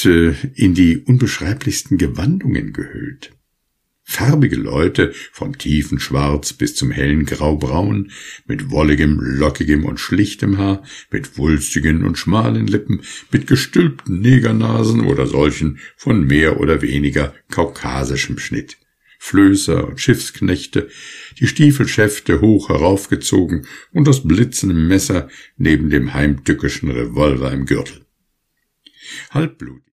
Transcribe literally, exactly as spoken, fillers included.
ist äh, in die unbeschreiblichsten Gewandungen gehüllt. Farbige Leute, vom tiefen Schwarz bis zum hellen Graubraun, mit wolligem, lockigem und schlichtem Haar, mit wulstigen und schmalen Lippen, mit gestülpten Negernasen oder solchen von mehr oder weniger kaukasischem Schnitt. Flößer und Schiffsknechte, die Stiefelschäfte hoch heraufgezogen und das blitzende Messer neben dem heimtückischen Revolver im Gürtel. Halbblut